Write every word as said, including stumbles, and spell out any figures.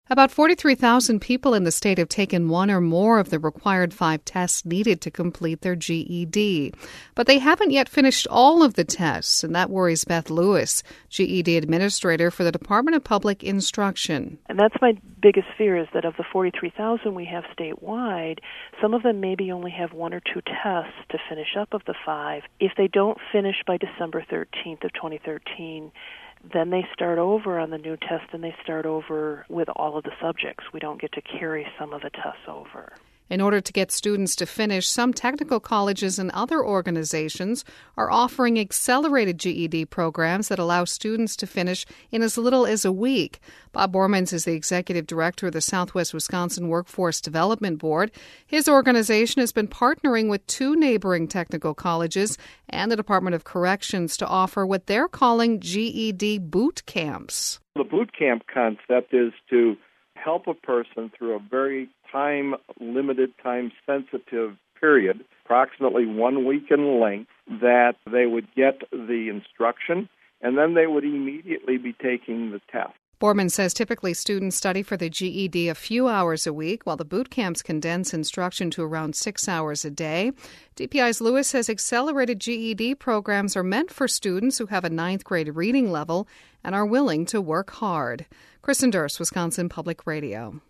About forty-three thousand people in the state have taken one or more of the required five tests needed to complete their G E D. But they haven't yet finished all of the tests, and that worries Beth Lewis, G E D administrator for the Department of Public Instruction. And that's my biggest fear, is that of the forty-three thousand we have statewide, some of them maybe only have one or two tests to finish up of the five. If they don't finish by December thirteenth of twenty thirteen, then they start over on the new test, and they start over with all of the subjects. We don't get to carry some of the tests over. In order to get students to finish, some technical colleges and other organizations are offering accelerated G E D programs that allow students to finish in as little as a week. Bob Bormans is the executive director of the Southwest Wisconsin Workforce Development Board. His organization has been partnering with two neighboring technical colleges and the Department of Corrections to offer what they're calling G E D boot camps. The boot camp concept is to help a person through a very time-limited, time-sensitive period, approximately one week in length, that they would get the instruction, and then they would immediately be taking the test. Borman says typically students study for the G E D a few hours a week, while the boot camps condense instruction to around six hours a day. D P I's Lewis says accelerated G E D programs are meant for students who have a ninth grade reading level and are willing to work hard. Kristen Durst, Wisconsin Public Radio.